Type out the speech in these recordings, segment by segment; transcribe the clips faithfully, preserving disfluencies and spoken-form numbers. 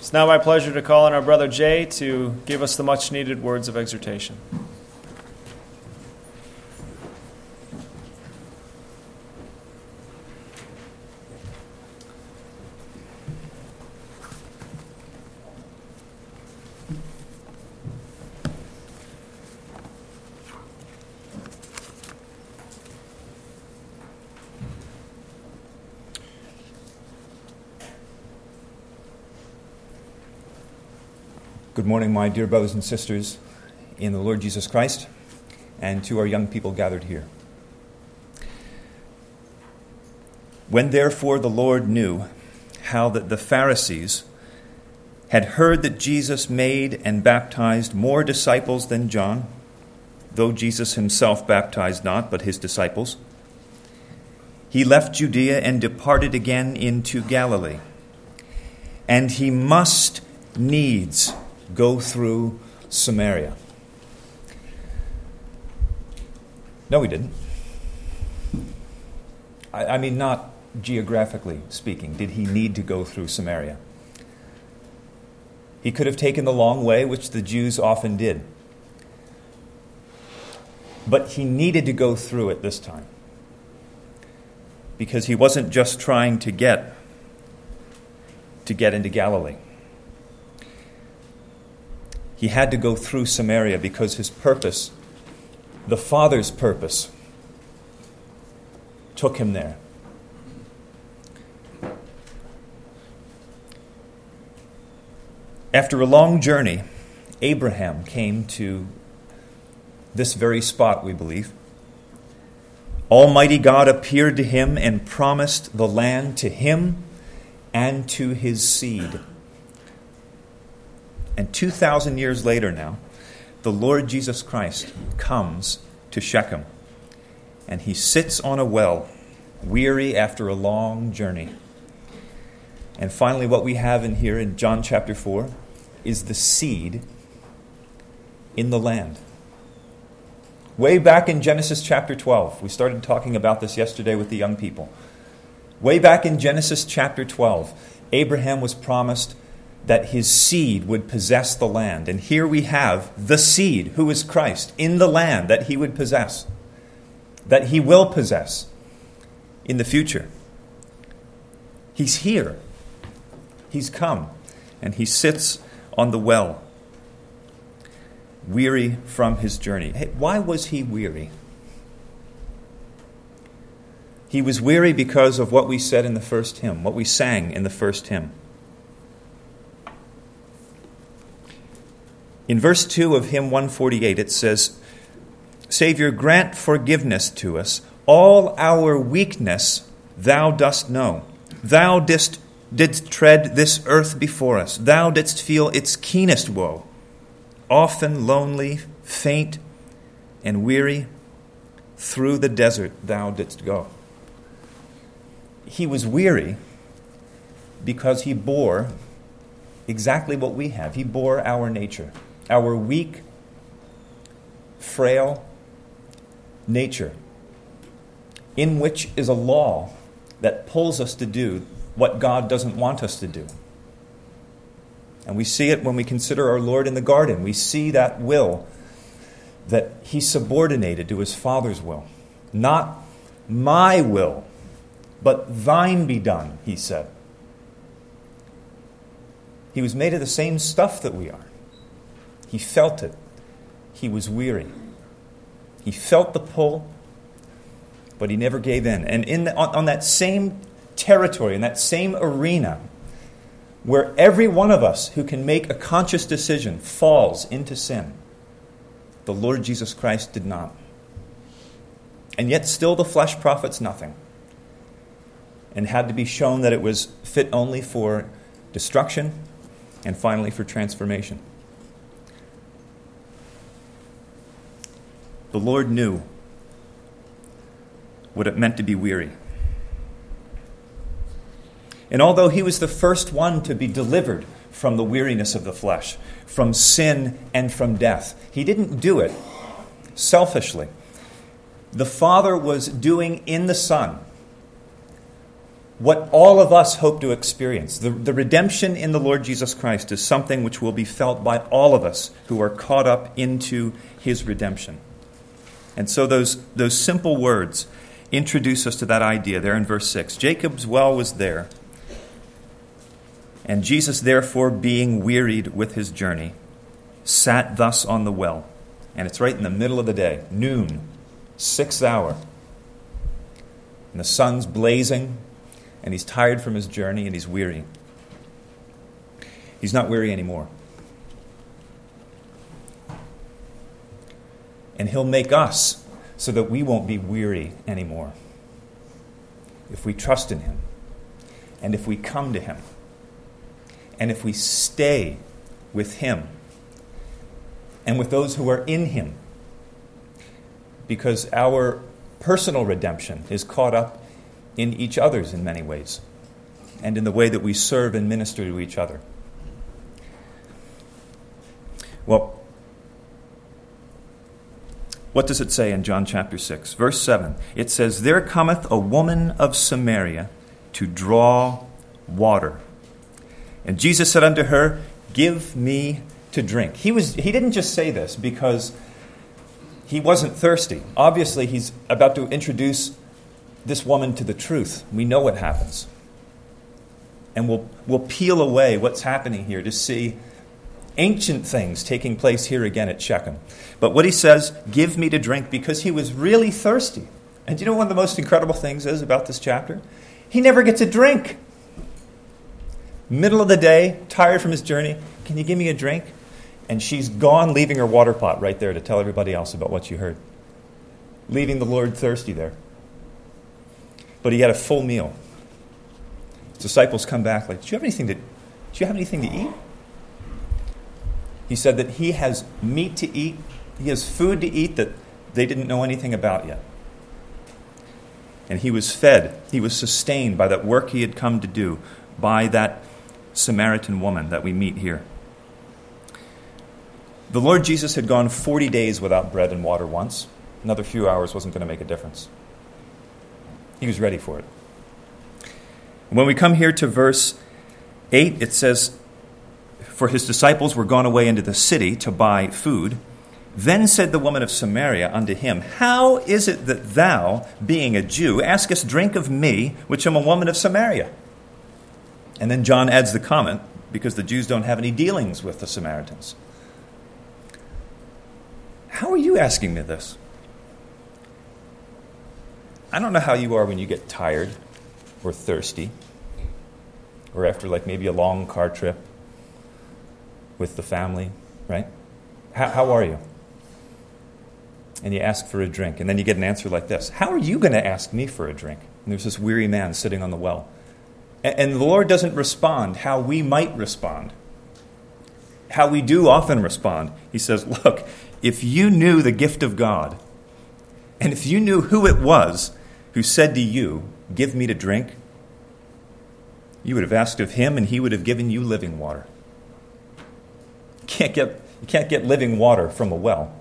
It's now my pleasure to call on our brother Jay to give us the much-needed words of exhortation. Good morning, my dear brothers and sisters in the Lord Jesus Christ, and to our young people gathered here. When therefore the Lord knew how that the Pharisees had heard that Jesus made and baptized more disciples than John, though Jesus himself baptized not, but his disciples, he left Judea and departed again into Galilee. And he must needs go through Samaria. No, he didn't. I, I mean, not geographically speaking. Did he need to go through Samaria? He could have taken the long way, which the Jews often did. But he needed to go through it this time, because he wasn't just trying to get to get into Galilee. He had to go through Samaria because his purpose, the Father's purpose, took him there. After a long journey, Abraham came to this very spot, we believe. Almighty God appeared to him and promised the land to him and to his seed. And two thousand years later now, the Lord Jesus Christ comes to Shechem. And he sits on a well, weary after a long journey. And finally, what we have in here in John chapter four is the seed in the land. Way back in Genesis chapter twelve, we started talking about this yesterday with the young people. Way back in Genesis chapter twelve, Abraham was promised that his seed would possess the land. And here we have the seed, who is Christ, in the land that he would possess, that he will possess in the future. He's here. He's come, and he sits on the well, weary from his journey. Hey, why was he weary? He was weary because of what we said in the first hymn, what we sang in the first hymn. In verse two of hymn one forty-eight, it says, Savior, grant forgiveness to us. All our weakness thou dost know. Thou didst, didst tread this earth before us. Thou didst feel its keenest woe. Often lonely, faint, and weary, through the desert thou didst go. He was weary because he bore exactly what we have. He bore our nature. Our weak, frail nature, in which is a law that pulls us to do what God doesn't want us to do. And we see it when we consider our Lord in the garden. We see that will that he subordinated to his Father's will. Not my will, but thine be done, he said. He was made of the same stuff that we are. He felt it. He was weary. He felt the pull, but he never gave in. And in the, on, on that same territory, in that same arena, where every one of us who can make a conscious decision falls into sin, the Lord Jesus Christ did not. And yet still the flesh profits nothing, and had to be shown that it was fit only for destruction and finally for transformation. The Lord knew what it meant to be weary. And although he was the first one to be delivered from the weariness of the flesh, from sin and from death, he didn't do it selfishly. The Father was doing in the Son what all of us hope to experience. The, the redemption in the Lord Jesus Christ is something which will be felt by all of us who are caught up into his redemption. And so those, those simple words introduce us to that idea there in verse six. Jacob's well was there, and Jesus, therefore, being wearied with his journey, sat thus on the well. And it's right in the middle of the day, noon, sixth hour. And the sun's blazing, and he's tired from his journey, and he's weary. He's not weary anymore. And he'll make us so that we won't be weary anymore. If we trust in him, and if we come to him, and if we stay with him, and with those who are in him, because our personal redemption is caught up in each other's in many ways, and in the way that we serve and minister to each other. Well, what does it say in John chapter six? Verse seven, it says, "There cometh a woman of Samaria to draw water. And Jesus said unto her, Give me to drink." He was he didn't just say this because he wasn't thirsty. Obviously, he's about to introduce this woman to the truth. We know what happens. And we'll, we'll peel away what's happening here to see ancient things taking place here again at Shechem. But what he says, give me to drink, because he was really thirsty. And do you know one of the most incredible things is about this chapter? He never gets a drink. Middle of the day, tired from his journey, can you give me a drink? And she's gone, leaving her water pot right there to tell everybody else about what she heard. Leaving the Lord thirsty there. But he had a full meal. His disciples come back like, do you have anything to, do you have anything to eat? He said that he has meat to eat. He has food to eat that they didn't know anything about yet. And he was fed. He was sustained by that work he had come to do, by that Samaritan woman that we meet here. The Lord Jesus had gone forty days without bread and water once. Another few hours wasn't going to make a difference. He was ready for it. When we come here to verse eight, it says, "For his disciples were gone away into the city to buy food. Then said the woman of Samaria unto him, How is it that thou, being a Jew, askest drink of me, which am a woman of Samaria?" And then John adds the comment, because the Jews don't have any dealings with the Samaritans. How are you asking me this? I don't know how you are when you get tired or thirsty, or after like maybe a long car trip with the family, right? How, how are you? And you ask for a drink, and then you get an answer like this. How are you going to ask me for a drink? And there's this weary man sitting on the well. And, and the Lord doesn't respond how we might respond, how we do often respond. He says, look, if you knew the gift of God, and if you knew who it was who said to you, give me to drink, you would have asked of him, and he would have given you living water. You can't get, you can't get living water from a well.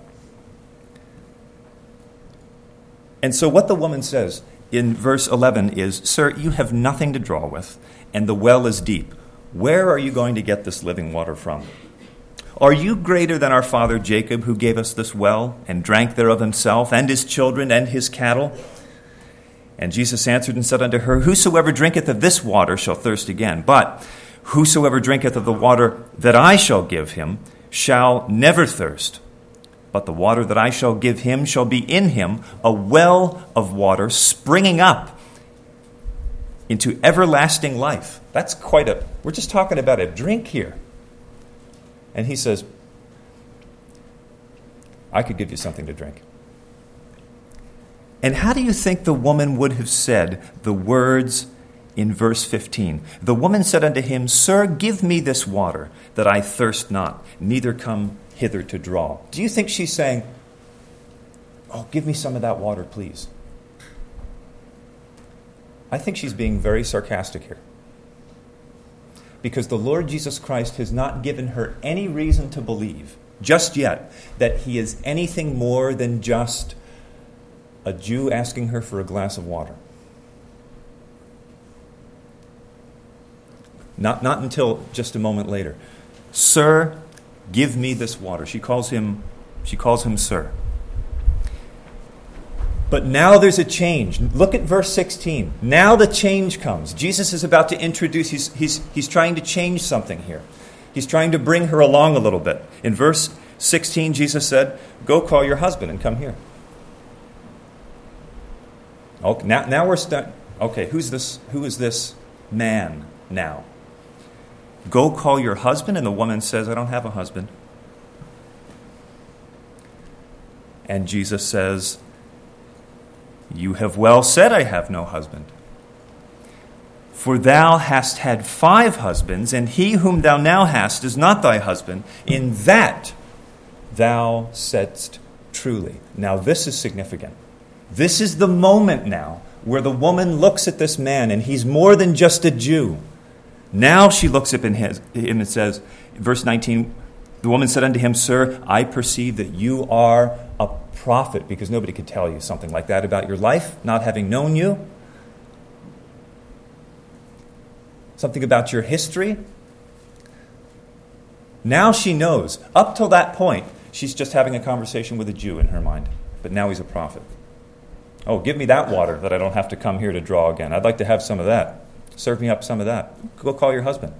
And so what the woman says in verse eleven is, Sir, you have nothing to draw with, and the well is deep. Where are you going to get this living water from? Are you greater than our father Jacob, who gave us this well, and drank thereof himself, and his children, and his cattle? And Jesus answered and said unto her, Whosoever drinketh of this water shall thirst again, but whosoever drinketh of the water that I shall give him shall never thirst. But the water that I shall give him shall be in him a well of water springing up into everlasting life. That's quite a, we're just talking about a drink here. And he says, I could give you something to drink. And how do you think the woman would have said the words in verse fifteen? The woman said unto him, Sir, give me this water, that I thirst not, neither come hither to draw. Do you think she's saying, oh, give me some of that water, please? I think she's being very sarcastic here. Because the Lord Jesus Christ has not given her any reason to believe, just yet, that he is anything more than just a Jew asking her for a glass of water. Not, not until just a moment later. Sir, give me this water. She calls him, she calls him sir. But now there's a change. Look at verse sixteen. Now the change comes. Jesus is about to introduce, he's, he's, he's trying to change something here. He's trying to bring her along a little bit. In verse sixteen, Jesus said, go call your husband and come here. Okay, now, now we're stuck. Okay, who's this? Who is this man now? Go call your husband, and the woman says, I don't have a husband. And Jesus says, you have well said, I have no husband. For thou hast had five husbands, and he whom thou now hast is not thy husband. In that thou saidst truly. Now this is significant. This is the moment now where the woman looks at this man, and he's more than just a Jew. Now she looks up in his, and it says, verse nineteen, the woman said unto him, Sir, I perceive that you are a prophet, because nobody could tell you something like that about your life, not having known you. Something about your history. Now she knows. Up till that point, she's just having a conversation with a Jew in her mind. But now he's a prophet. Oh, give me that water that I don't have to come here to draw again. I'd like to have some of that. Serve me up some of that. Go call your husband.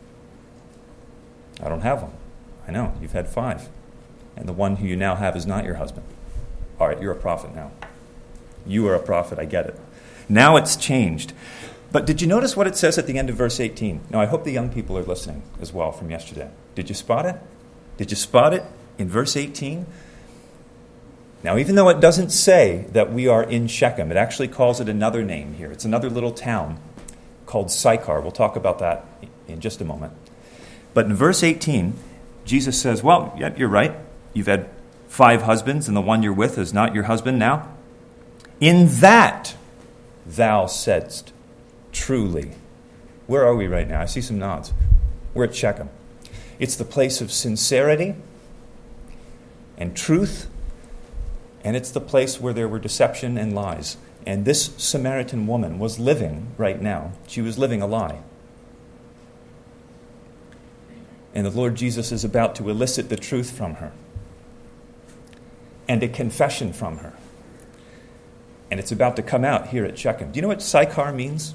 I don't have one. I know, you've had five. And the one who you now have is not your husband. All right, you're a prophet now. You are a prophet, I get it. Now it's changed. But did you notice what it says at the end of verse eighteen? Now, I hope the young people are listening as well from yesterday. Did you spot it? Did you spot it in verse eighteen? Now, even though it doesn't say that we are in Shechem, it actually calls it another name here. It's another little town called Sychar. We'll talk about that in just a moment. But in verse eighteen, Jesus says, well, yeah, you're right. You've had five husbands, and the one you're with is not your husband now. In that thou saidst truly. Where are we right now? I see some nods. We're at Shechem. It's the place of sincerity and truth, and it's the place where there were deception and lies. And this Samaritan woman was living right now. She was living a lie. And the Lord Jesus is about to elicit the truth from her and a confession from her. And it's about to come out here at Shechem. Do you know what Sychar means?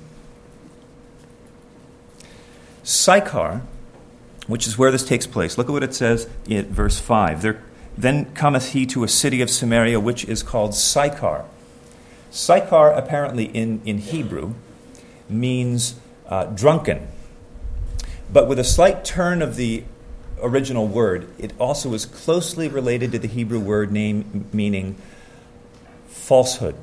Sychar, which is where this takes place. Look at what it says in verse five. There, then cometh he to a city of Samaria, which is called Sychar. Sychar, apparently in, in Hebrew, means uh, drunken. But with a slight turn of the original word, it also is closely related to the Hebrew word name meaning falsehood.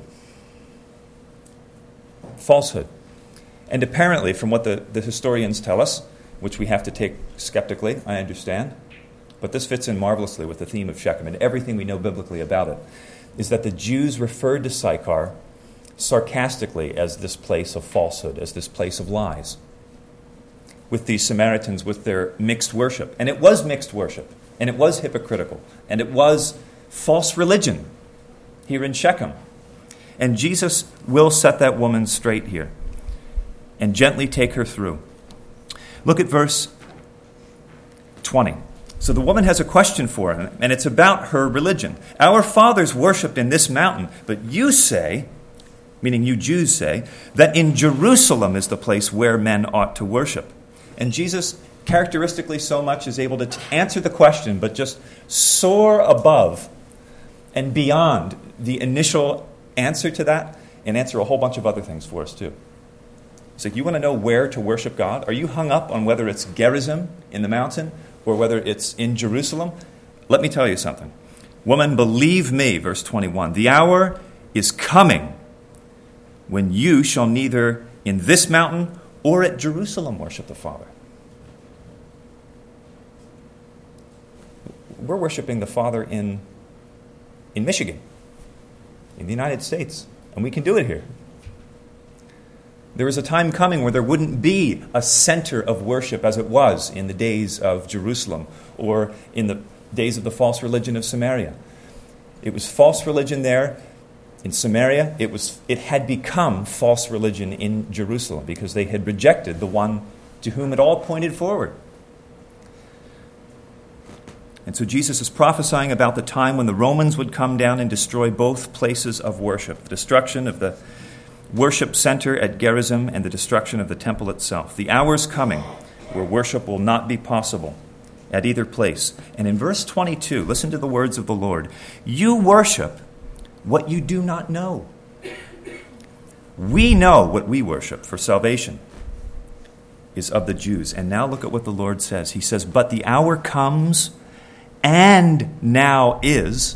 Falsehood. And apparently, from what the, the historians tell us, which we have to take skeptically, I understand, but this fits in marvelously with the theme of Shechem and everything we know biblically about it, is that the Jews referred to Sychar sarcastically as this place of falsehood, as this place of lies, with these Samaritans with their mixed worship. And it was mixed worship, and it was hypocritical, and it was false religion here in Shechem. And Jesus will set that woman straight here and gently take her through. Look at verse twenty. So the woman has a question for him, and it's about her religion. Our fathers worshipped in this mountain, but you say, meaning you Jews say, that in Jerusalem is the place where men ought to worship. And Jesus, characteristically so much, is able to t- answer the question, but just soar above and beyond the initial answer to that and answer a whole bunch of other things for us too. He's like, you want to know where to worship God? Are you hung up on whether it's Gerizim in the mountain or whether it's in Jerusalem? Let me tell you something. Woman, believe me, verse twenty-one, the hour is coming when you shall neither in this mountain or at Jerusalem worship the Father. We're worshiping the Father in, in Michigan, in the United States, and we can do it here. There is a time coming where there wouldn't be a center of worship as it was in the days of Jerusalem or in the days of the false religion of Samaria. It was false religion there in Samaria. It was it had become false religion in Jerusalem because they had rejected the one to whom it all pointed forward. And so Jesus is prophesying about the time when the Romans would come down and destroy both places of worship, the destruction of the worship center at Gerizim and the destruction of the temple itself. The hour's coming where worship will not be possible at either place. And in verse twenty-two, listen to the words of the Lord. You worship what you do not know. We know what we worship, for salvation is of the Jews. And now look at what the Lord says. He says, but the hour comes, and now is,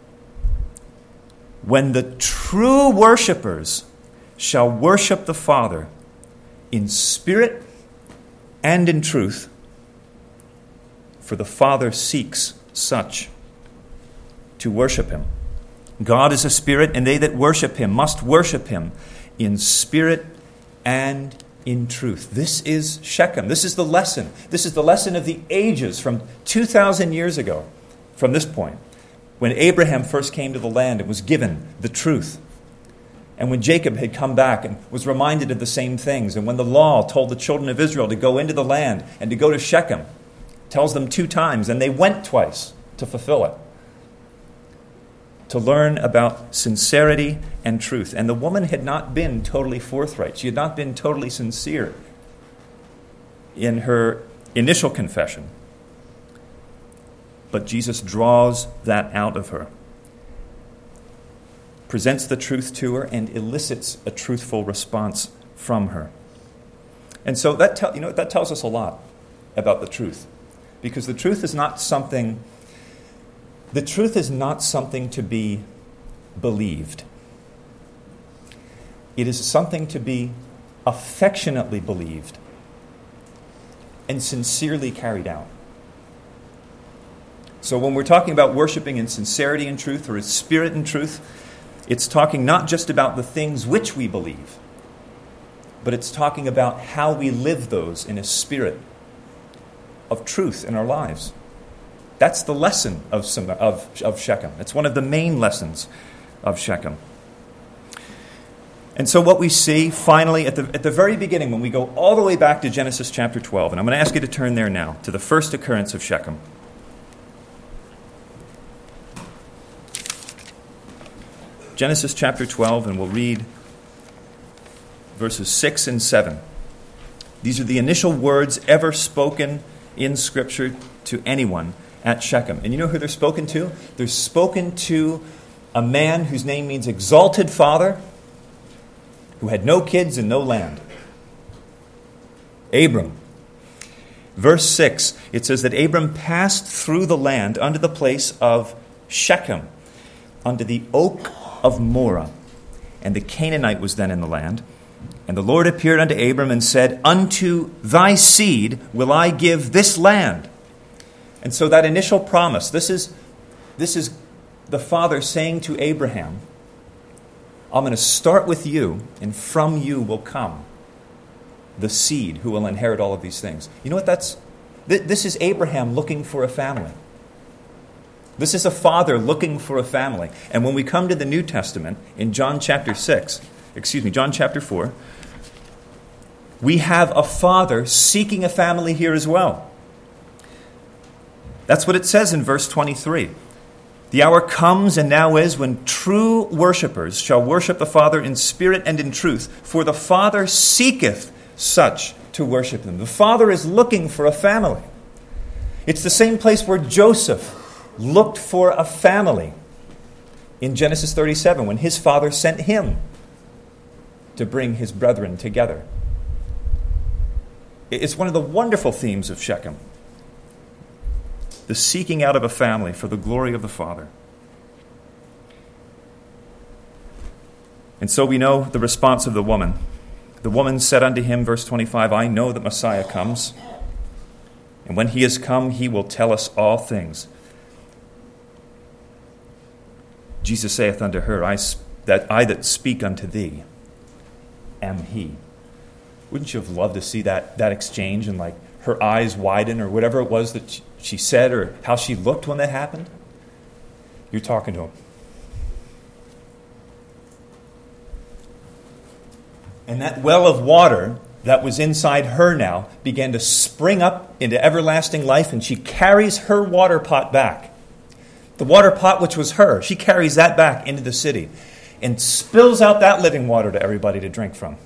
when the true worshipers shall worship the Father in spirit and in truth, for the Father seeks such to worship him. God is a spirit, and they that worship him must worship him in spirit and in truth. This is Shechem. This is the lesson. This is the lesson of the ages from two thousand years ago, from this point, when Abraham first came to the land and was given the truth. And when Jacob had come back and was reminded of the same things. And when the law told the children of Israel to go into the land and to go to Shechem, tells them two times, and they went twice to fulfill it, to learn about sincerity and truth. And the woman had not been totally forthright. She had not been totally sincere in her initial confession. But Jesus draws that out of her, presents the truth to her, and elicits a truthful response from her. And so that tell, you know that tells us a lot about the truth, because the truth is not something. The truth is not something to be believed. It is something to be affectionately believed and sincerely carried out. So when we're talking about worshiping in sincerity and truth, or in spirit and truth, it's talking not just about the things which we believe, but it's talking about how we live those in a spirit of truth in our lives. That's the lesson of, of, of Shechem. It's one of the main lessons of Shechem. And so what we see, finally, at the, at the very beginning, when we go all the way back to Genesis chapter twelve, and I'm going to ask you to turn there now, to the first occurrence of Shechem. Genesis chapter twelve, and we'll read verses six and seven. These are the initial words ever spoken in Scripture to anyone at Shechem. And you know who they're spoken to? They're spoken to a man whose name means exalted father, who had no kids and no land. Abram. Verse six, it says that Abram passed through the land unto the place of Shechem, unto the oak of Moreh. And the Canaanite was then in the land. And the Lord appeared unto Abram and said, unto thy seed will I give this land. And so that initial promise, this is, this is the Father saying to Abraham, I'm going to start with you, and from you will come the seed who will inherit all of these things. You know what that's? This is Abraham looking for a family. This is a father looking for a family. And when we come to the New Testament, in John chapter six, excuse me, John chapter four, we have a father seeking a family here as well. That's what it says in verse twenty-three. The hour comes and now is when true worshipers shall worship the Father in spirit and in truth, for the Father seeketh such to worship him. The Father is looking for a family. It's the same place where Joseph looked for a family in Genesis thirty-seven, when his father sent him to bring his brethren together. It's one of the wonderful themes of Shechem. The seeking out of a family for the glory of the Father. And so we know the response of the woman. The woman said unto him, verse twenty-five, I know that Messiah comes, and when he is come, he will tell us all things. Jesus saith unto her, I, that I that speak unto thee am he. Wouldn't you have loved to see that, that exchange, and like her eyes widen, or whatever it was that she said, or how she looked when that happened? You're talking to him. And that well of water that was inside her now began to spring up into everlasting life, and she carries her water pot back. The water pot which was her, she carries that back into the city and spills out that living water to everybody to drink from.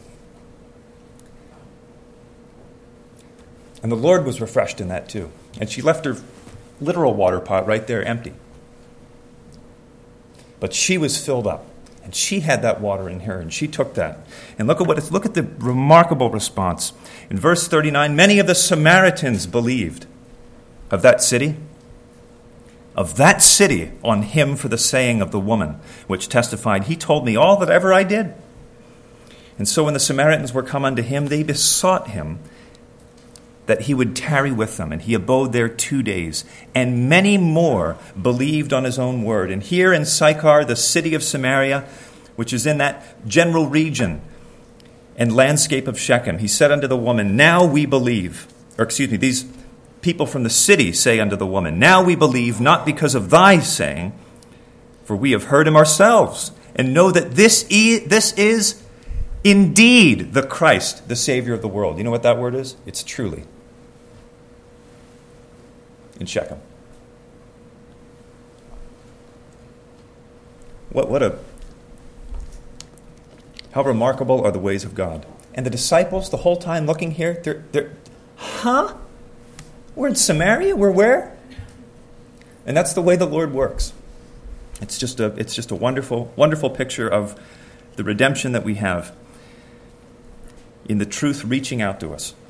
And the Lord was refreshed in that too. And she left her literal water pot right there empty. But she was filled up. And she had that water in her, and she took that. And look at what it's, look at the remarkable response. In verse thirty-nine, many of the Samaritans believed of that city, of that city on him for the saying of the woman, which testified, he told me all that ever I did. And so when the Samaritans were come unto him, they besought him that he would tarry with them, and he abode there two days. And many more believed on his own word. And here in Sychar, the city of Samaria, which is in that general region and landscape of Shechem, he said unto the woman, now we believe, or excuse me, these people from the city say unto the woman, now we believe, not because of thy saying, for we have heard him ourselves, and know that this, e- this is indeed the Christ, the Savior of the world. You know what that word is? It's truly. In Shechem. What, what a, how remarkable are the ways of God. And the disciples, the whole time looking here, they're, they're, huh? We're in Samaria? We're where? And that's the way the Lord works. It's just a, it's just a wonderful, wonderful picture of the redemption that we have in the truth reaching out to us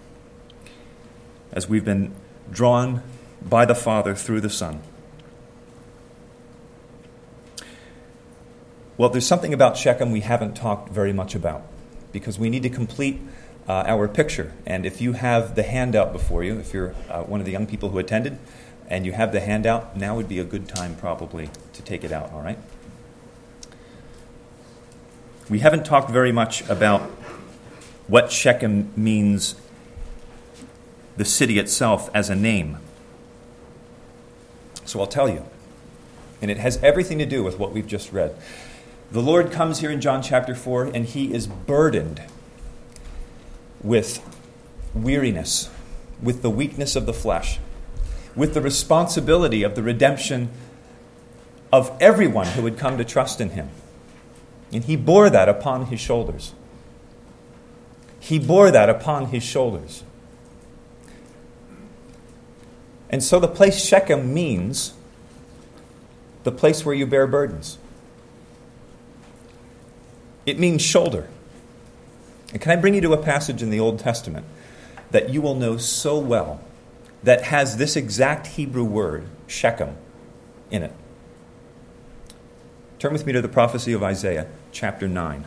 as we've been drawn by the Father through the Son. Well, there's something about Shechem we haven't talked very much about because we need to complete uh, our picture. And if you have the handout before you, if you're uh, one of the young people who attended and you have the handout, now would be a good time probably to take it out, all right? We haven't talked very much about what Shechem means, the city itself, as a name. So I'll tell you. And it has everything to do with what we've just read. The Lord comes here in John chapter four, and he is burdened with weariness, with the weakness of the flesh, with the responsibility of the redemption of everyone who would come to trust in him. And he bore that upon his shoulders. He bore that upon his shoulders. And so the place Shechem means the place where you bear burdens. It means shoulder. And can I bring you to a passage in the Old Testament that you will know so well that has this exact Hebrew word, Shechem, in it? Turn with me to the prophecy of Isaiah, chapter nine.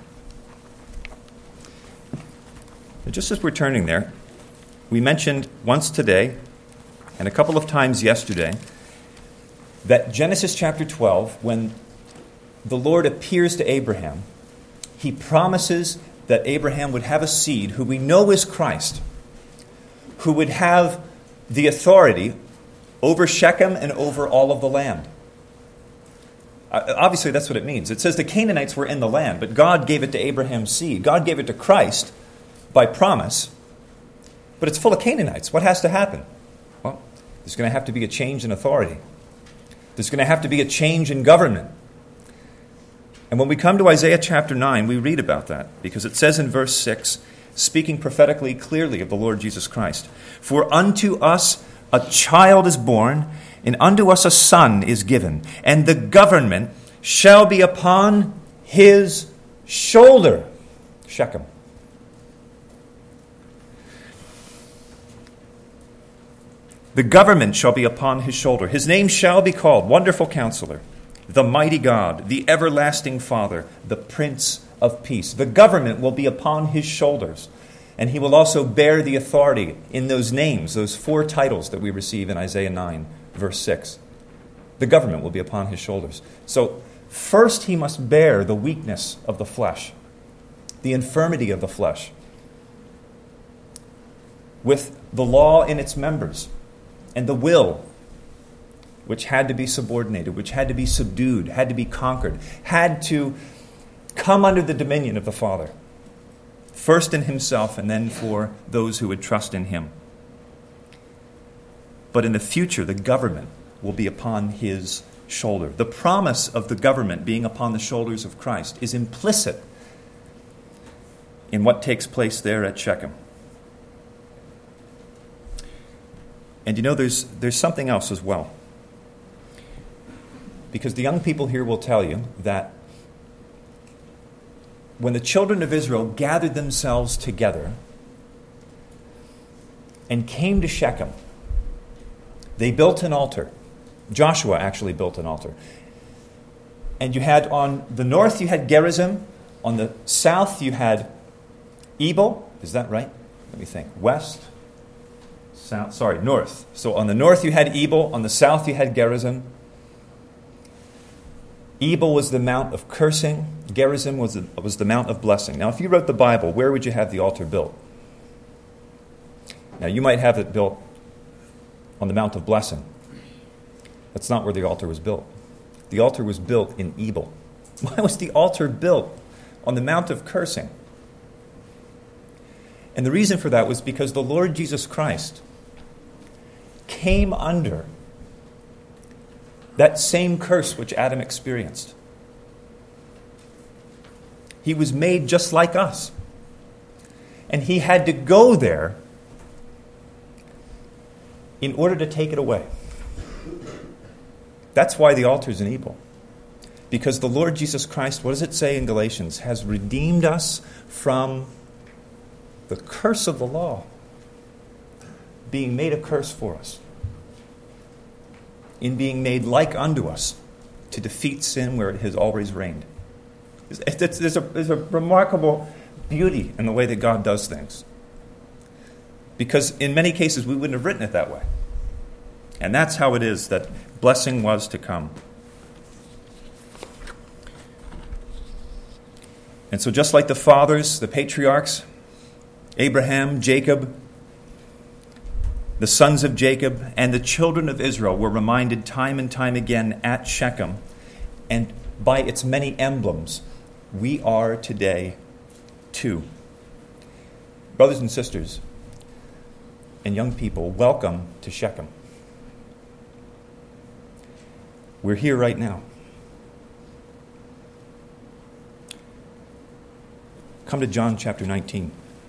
And just as we're turning there, we mentioned once today and a couple of times yesterday that Genesis chapter twelve, when the Lord appears to Abraham, he promises that Abraham would have a seed who we know is Christ, who would have the authority over Shechem and over all of the land. Obviously, that's what it means. It says the Canaanites were in the land, but God gave it to Abraham's seed. God gave it to Christ by promise, but it's full of Canaanites. What has to happen? Well, there's going to have to be a change in authority. There's going to have to be a change in government. And when we come to Isaiah chapter nine, we read about that, because it says in verse six, speaking prophetically clearly of the Lord Jesus Christ, "For unto us a child is born, and unto us a son is given, and the government shall be upon his shoulder." Shechem. The government shall be upon his shoulder. His name shall be called Wonderful Counselor, the Mighty God, the Everlasting Father, the Prince of Peace. The government will be upon his shoulders, and he will also bear the authority in those names, those four titles that we receive in Isaiah nine, verse six. The government will be upon his shoulders. So first he must bear the weakness of the flesh, the infirmity of the flesh, with the law in its members, and the will, which had to be subordinated, which had to be subdued, had to be conquered, had to come under the dominion of the Father. first in himself and then for those who would trust in him. But in the future, the government will be upon his shoulder. The promise of the government being upon the shoulders of Christ is implicit in what takes place there at Shechem. And you know, there's there's something else as well. Because the young people here will tell you that when the children of Israel gathered themselves together and came to Shechem, they built an altar. Joshua actually built an altar. And you had on the north, you had Gerizim. On the south, you had Ebal. Is that right? Let me think. West, south, sorry, north. So on the north, you had Ebal. On the south, you had Gerizim. Ebal was the mount of cursing. Gerizim was the, was the mount of blessing. Now, if you wrote the Bible, where would you have the altar built? Now, you might have it built on the mount of blessing. That's not where the altar was built. The altar was built in Ebal. Why was the altar built on the mount of cursing? And the reason for that was because the Lord Jesus Christ came under that same curse which Adam experienced. He was made just like us. And he had to go there in order to take it away. That's why the altar is in Ebal. Because the Lord Jesus Christ, what does it say in Galatians, has redeemed us from the curse of the law, being made a curse for us, in being made like unto us, to defeat sin where it has always reigned. There's a, there's a remarkable beauty in the way that God does things. Because in many cases we wouldn't have written it that way. And that's how it is that blessing was to come. And so just like the fathers, the patriarchs, Abraham, Jacob, the sons of Jacob, and the children of Israel were reminded time and time again at Shechem, and by its many emblems, we are today too. Brothers and sisters, and young people, welcome to Shechem. We're here right now. Come to John chapter nineteen.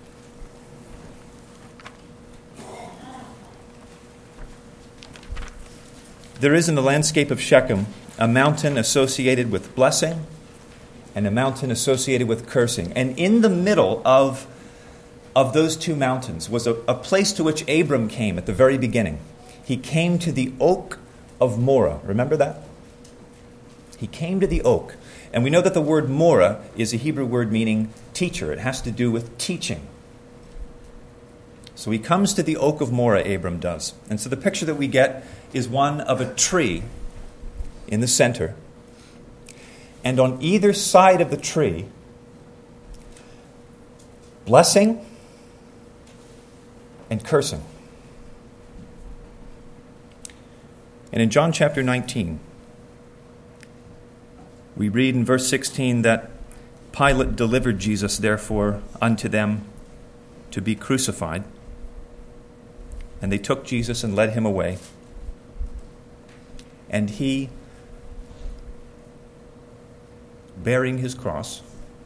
There is in the landscape of Shechem a mountain associated with blessing and a mountain associated with cursing. And in the middle of, of those two mountains was a, a place to which Abram came at the very beginning. He came to the oak of Moreh. Remember that? He came to the oak. And we know that the word Moreh is a Hebrew word meaning teacher. It has to do with teaching. So he comes to the oak of Moreh, Abram does. And so the picture that we get is one of a tree in the center. And on either side of the tree, blessing and cursing. And in John chapter nineteen, we read in verse sixteen that Pilate delivered Jesus, therefore, unto them to be crucified. And they took Jesus and led him away. And he, bearing his cross,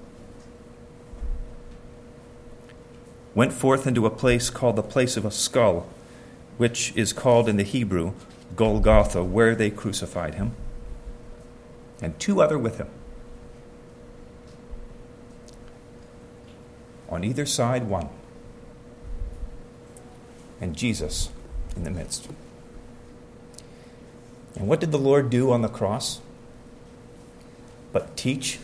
went forth into a place called the place of a skull, which is called in the Hebrew Golgotha, where they crucified him, and two other with him. On either side, one. And Jesus in the midst. And what did the Lord do on the cross? But teach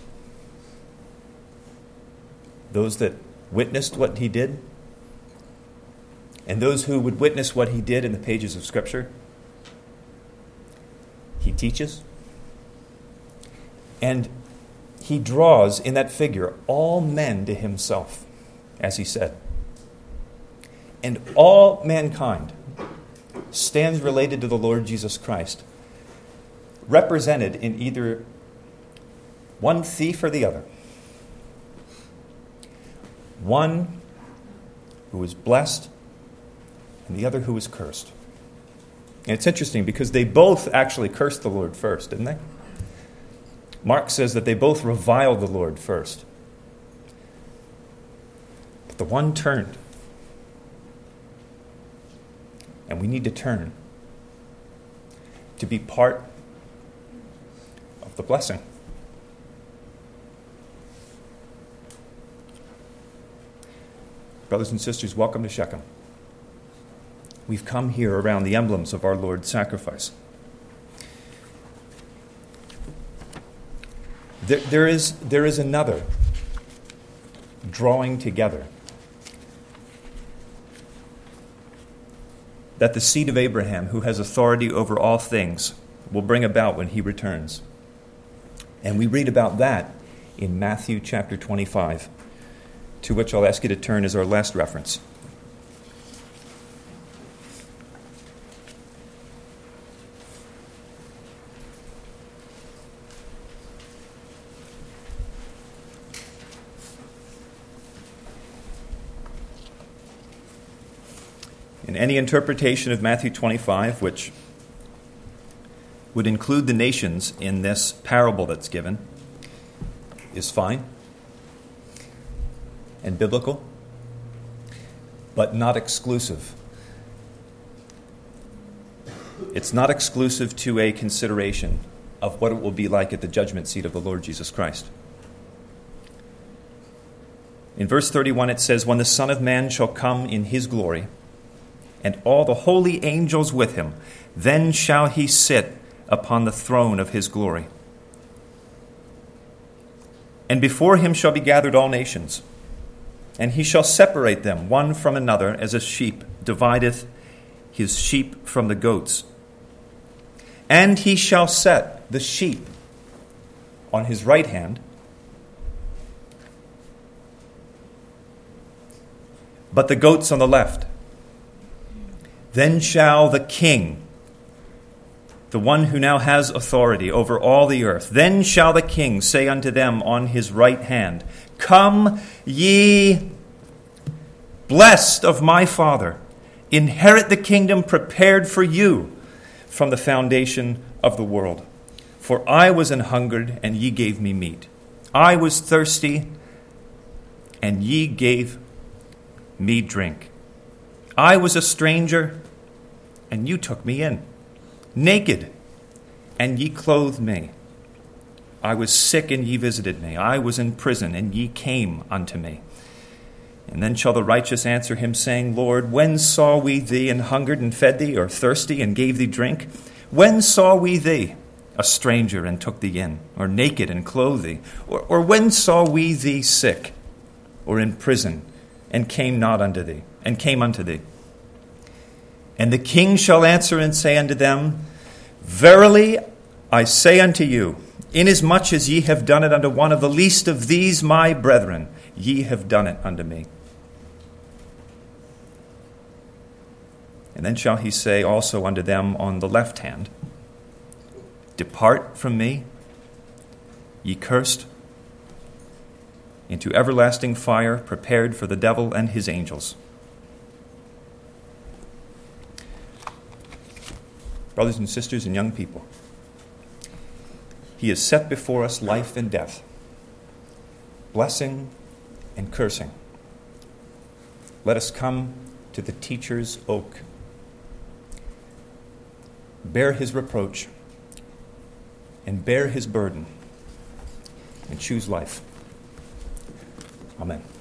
those that witnessed what he did, and those who would witness what he did in the pages of Scripture. He teaches. And he draws in that figure all men to himself, as he said. And all mankind stands related to the Lord Jesus Christ, represented in either one thief or the other. one who was blessed and the other who was cursed. And it's interesting because they both actually cursed the Lord first, didn't they? Mark says that they both reviled the Lord first. But the one turned. And we need to turn to be part of the blessing. Brothers and sisters, welcome to Shechem. We've come here around the emblems of our Lord's sacrifice. There, there is, there is another drawing together that the seed of Abraham, who has authority over all things, will bring about when he returns. And we read about that in Matthew chapter twenty-five, to which I'll ask you to turn as our last reference. In any interpretation of Matthew twenty-five, which would include the nations in this parable that's given, is fine and biblical, but not exclusive. It's not exclusive to a consideration of what it will be like at the judgment seat of the Lord Jesus Christ. In verse thirty-one it says, "When the Son of Man shall come in his glory, and all the holy angels with him, then shall he sit upon the throne of his glory. And before him shall be gathered all nations, and he shall separate them one from another, as a sheep divideth his sheep from the goats. And he shall set the sheep on his right hand, but the goats on the left. Then shall the king, the one who now has authority over all the earth, then shall the king say unto them on his right hand, Come ye, blessed of my Father, inherit the kingdom prepared for you from the foundation of the world. For I was an hungered, and ye gave me meat. I was thirsty, and ye gave me drink. I was a stranger, and you took me in. Naked, and ye clothed me. I was sick, and ye visited me. I was in prison, and ye came unto me. And then shall the righteous answer him, saying, Lord, when saw we thee and hungered and fed thee, or thirsty and gave thee drink? When saw we thee a stranger and took thee in, or naked and clothed thee? Or, or when saw we thee sick, or in prison, and came not unto thee, and came unto thee? And the king shall answer and say unto them, Verily I say unto you, inasmuch as ye have done it unto one of the least of these my brethren, ye have done it unto me. And then shall he say also unto them on the left hand, Depart from me, ye cursed, into everlasting fire prepared for the devil and his angels. Brothers and sisters and young people, he has set before us life and death, blessing and cursing. Let us come to the teacher's oak, bear his reproach, and bear his burden, and choose life. Amen.